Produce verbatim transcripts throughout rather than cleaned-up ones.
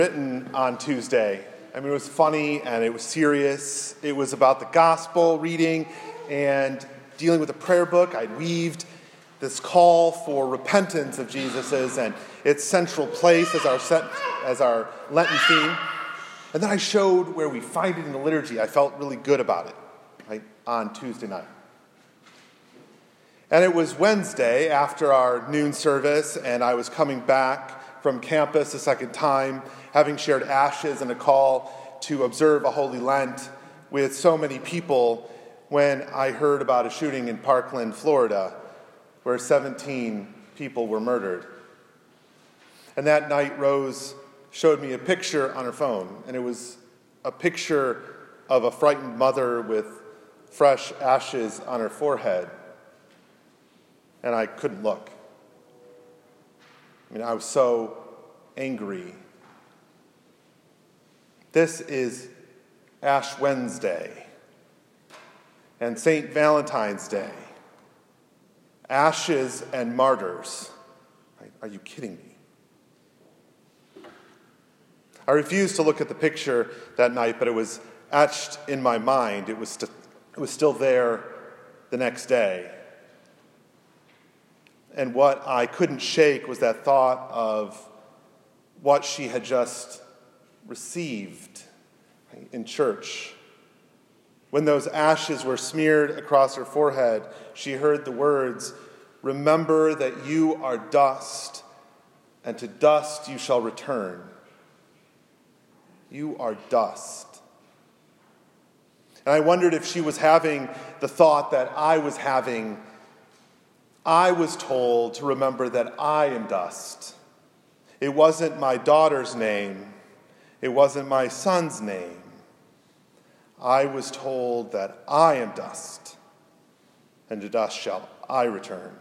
Written on Tuesday. I mean, it was funny and it was serious. It was about the gospel reading and dealing with the prayer book. I weaved this call for repentance of Jesus's and its central place as our set, as our Lenten theme. And then I showed where we find it in the liturgy. I felt really good about it, right, on Tuesday night. And it was Wednesday after our noon service, and I was coming back from campus a second time, having shared ashes and a call to observe a Holy Lent with so many people, when I heard about a shooting in Parkland, Florida, where seventeen people were murdered. And that night, Rose showed me a picture on her phone, and it was a picture of a frightened mother with fresh ashes on her forehead. And I couldn't look. I mean, I was so angry. This is Ash Wednesday and Saint Valentine's Day. Ashes and martyrs. Are you kidding me? I refused to look at the picture that night, but it was etched in my mind. It was, st- it was still there the next day. And what I couldn't shake was that thought of what she had just received in church. When those ashes were smeared across her forehead, she heard the words, "Remember that you are dust, and to dust you shall return." You are dust. And I wondered if she was having the thought that I was having. I was told to remember that I am dust. It wasn't my daughter's name. It wasn't my son's name. I was told that I am dust, and to dust shall I return.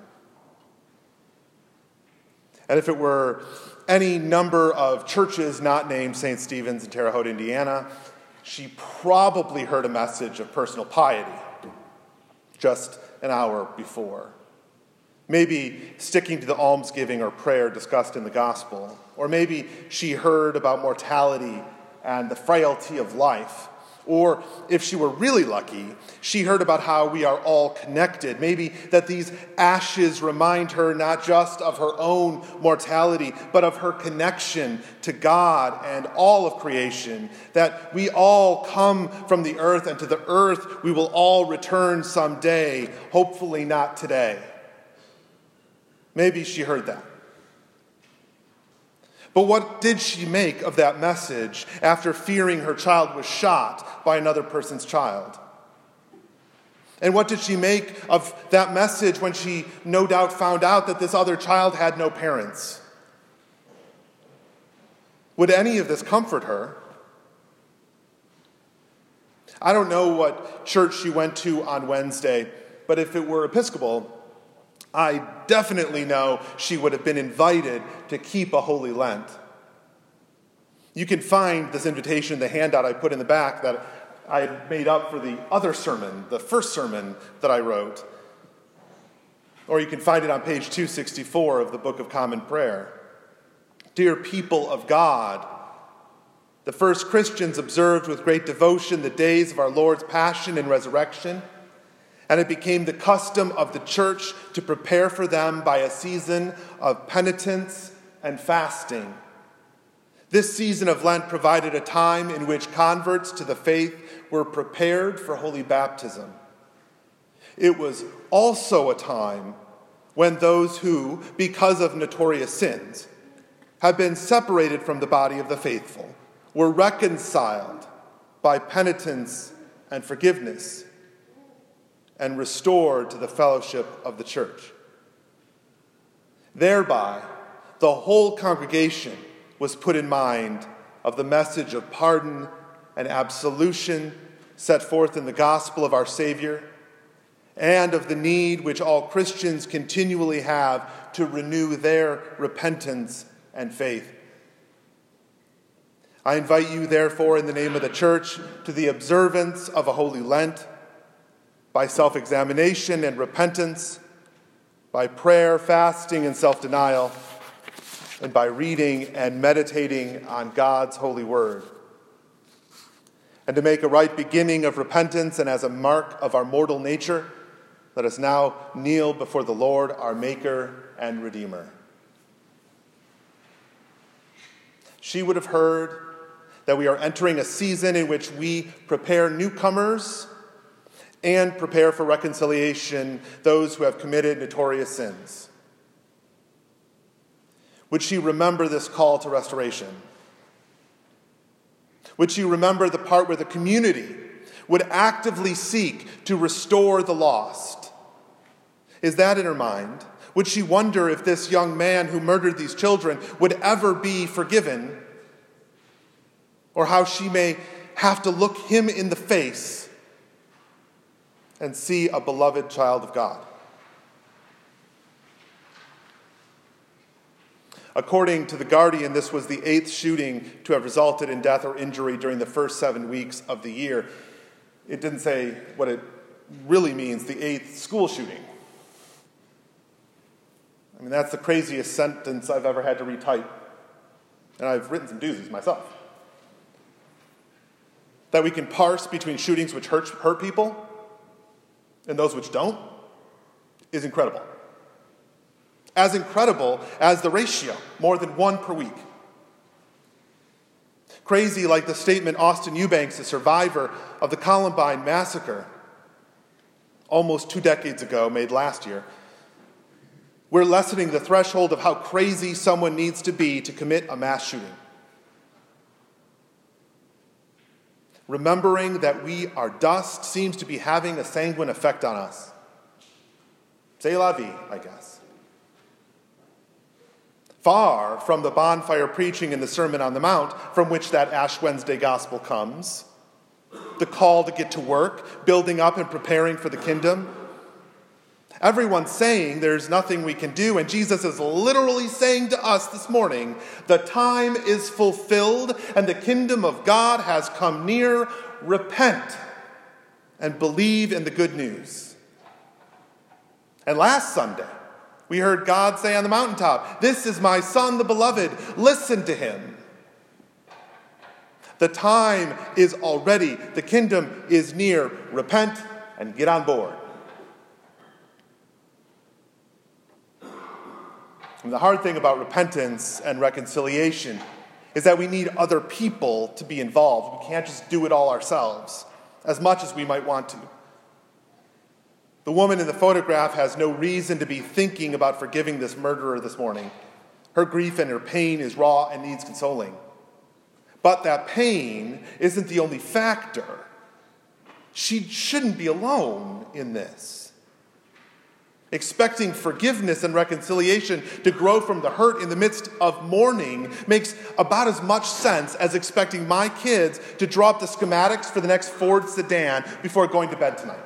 And if it were any number of churches not named Saint Stephen's in Terre Haute, Indiana, she probably heard a message of personal piety just an hour before. Maybe sticking to the almsgiving or prayer discussed in the gospel. Or maybe she heard about mortality and the frailty of life. Or if she were really lucky, she heard about how we are all connected. Maybe that these ashes remind her not just of her own mortality, but of her connection to God and all of creation. That we all come from the earth, and to the earth we will all return someday, hopefully not today. Maybe she heard that. But what did she make of that message after fearing her child was shot by another person's child? And what did she make of that message when she no doubt found out that this other child had no parents? Would any of this comfort her? I don't know what church she went to on Wednesday, but if it were Episcopal, I definitely know she would have been invited to keep a Holy Lent. You can find this invitation in the handout I put in the back that I had made up for the other sermon, the first sermon that I wrote. Or you can find it on page two sixty-four of the Book of Common Prayer. Dear people of God, the first Christians observed with great devotion the days of our Lord's Passion and Resurrection, and it became the custom of the church to prepare for them by a season of penitence and fasting. This season of Lent provided a time in which converts to the faith were prepared for holy baptism. It was also a time when those who, because of notorious sins, have been separated from the body of the faithful, were reconciled by penitence and forgiveness, and restored to the fellowship of the church. Thereby, the whole congregation was put in mind of the message of pardon and absolution set forth in the gospel of our Savior, and of the need which all Christians continually have to renew their repentance and faith. I invite you, therefore, in the name of the church, to the observance of a Holy Lent, by self-examination and repentance, by prayer, fasting, and self-denial, and by reading and meditating on God's holy word. And to make a right beginning of repentance and as a mark of our mortal nature, let us now kneel before the Lord, our Maker and Redeemer. She would have heard that we are entering a season in which we prepare newcomers and prepare for reconciliation those who have committed notorious sins. Would she remember this call to restoration? Would she remember the part where the community would actively seek to restore the lost? Is that in her mind? Would she wonder if this young man who murdered these children would ever be forgiven? Or how she may have to look him in the face and see a beloved child of God? According to The Guardian, this was the eighth shooting to have resulted in death or injury during the first seven weeks of the year. It didn't say what it really means, the eighth school shooting. I mean, that's the craziest sentence I've ever had to retype. And I've written some doozies myself. That we can parse between shootings which hurt, hurt people and those which don't is incredible. As incredible as the ratio, more than one per week. Crazy like the statement Austin Eubanks, a survivor of the Columbine massacre, almost two decades ago, made last year. We're lessening the threshold of how crazy someone needs to be to commit a mass shooting. Remembering that we are dust seems to be having a sanguine effect on us. C'est la vie, I guess. Far from the bonfire preaching in the Sermon on the Mount, from which that Ash Wednesday gospel comes, the call to get to work, building up and preparing for the kingdom. Everyone's saying there's nothing we can do, and Jesus is literally saying to us this morning, the time is fulfilled and the kingdom of God has come near. Repent and believe in the good news. And last Sunday, we heard God say on the mountaintop, "This is my Son, the beloved. Listen to him." The time is already. The kingdom is near. Repent and get on board. And the hard thing about repentance and reconciliation is that we need other people to be involved. We can't just do it all ourselves, as much as we might want to. The woman in the photograph has no reason to be thinking about forgiving this murderer this morning. Her grief and her pain is raw and needs consoling. But that pain isn't the only factor. She shouldn't be alone in this. Expecting forgiveness and reconciliation to grow from the hurt in the midst of mourning makes about as much sense as expecting my kids to draw up the schematics for the next Ford sedan before going to bed tonight.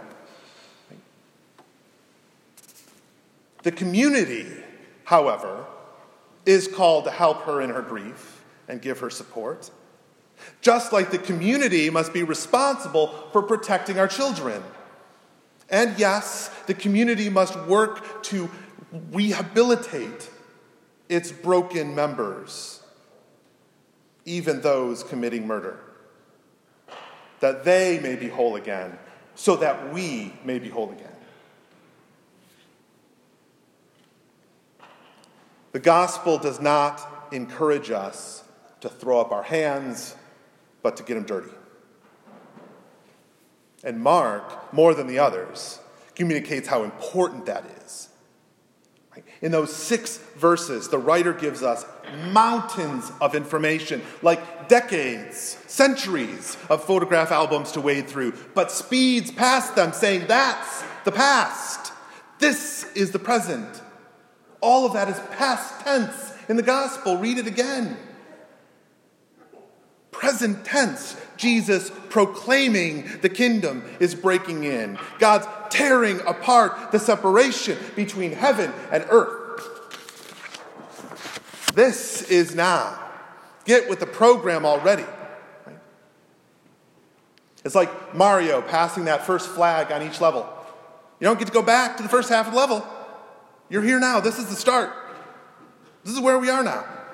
The community, however, is called to help her in her grief and give her support. Just like the community must be responsible for protecting our children. And yes, the community must work to rehabilitate its broken members, even those committing murder, that they may be whole again, so that we may be whole again. The gospel does not encourage us to throw up our hands, but to get them dirty. And Mark, more than the others, communicates how important that is. In those six verses, the writer gives us mountains of information, like decades, centuries of photograph albums to wade through, but speeds past them, saying that's the past. This is the present. All of that is past tense in the gospel. Read it again. Present tense. Jesus proclaiming the kingdom is breaking in. God's tearing apart the separation between heaven and earth. This is now. Get with the program already. Right? It's like Mario passing that first flag on each level. You don't get to go back to the first half of the level. You're here now. This is the start. This is where we are now.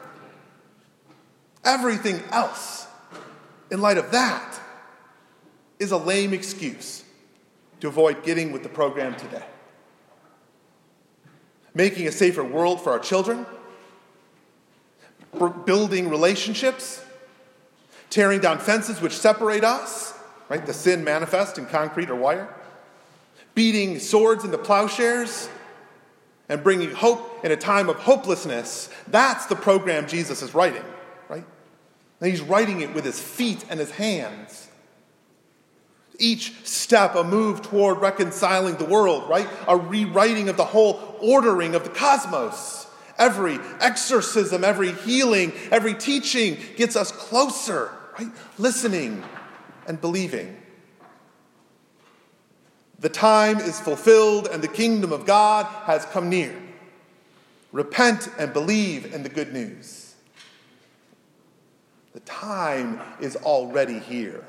Everything else, in light of that, is a lame excuse to avoid getting with the program today. Making a safer world for our children, building relationships, tearing down fences which separate us, right? The sin manifest in concrete or wire, beating swords into plowshares, and bringing hope in a time of hopelessness. That's the program Jesus is writing, right? And he's writing it with his feet and his hands. Each step a move toward reconciling the world, right? A rewriting of the whole ordering of the cosmos. Every exorcism, every healing, every teaching gets us closer, right? Listening and believing. The time is fulfilled and the kingdom of God has come near. Repent and believe in the good news. The time is already here.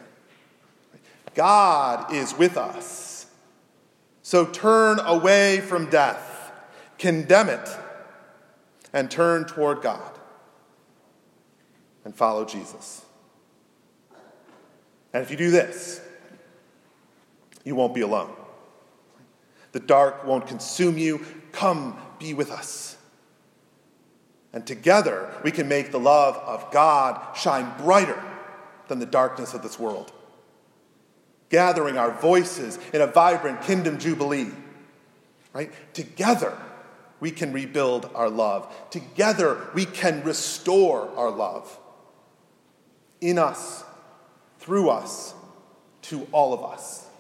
God is with us. So turn away from death, condemn it, and turn toward God and follow Jesus. And if you do this, you won't be alone. The dark won't consume you. Come be with us. And together we can make the love of God shine brighter than the darkness of this world. Gathering our voices in a vibrant kingdom jubilee. Right? Together we can rebuild our love. Together we can restore our love. In us, through us, to all of us.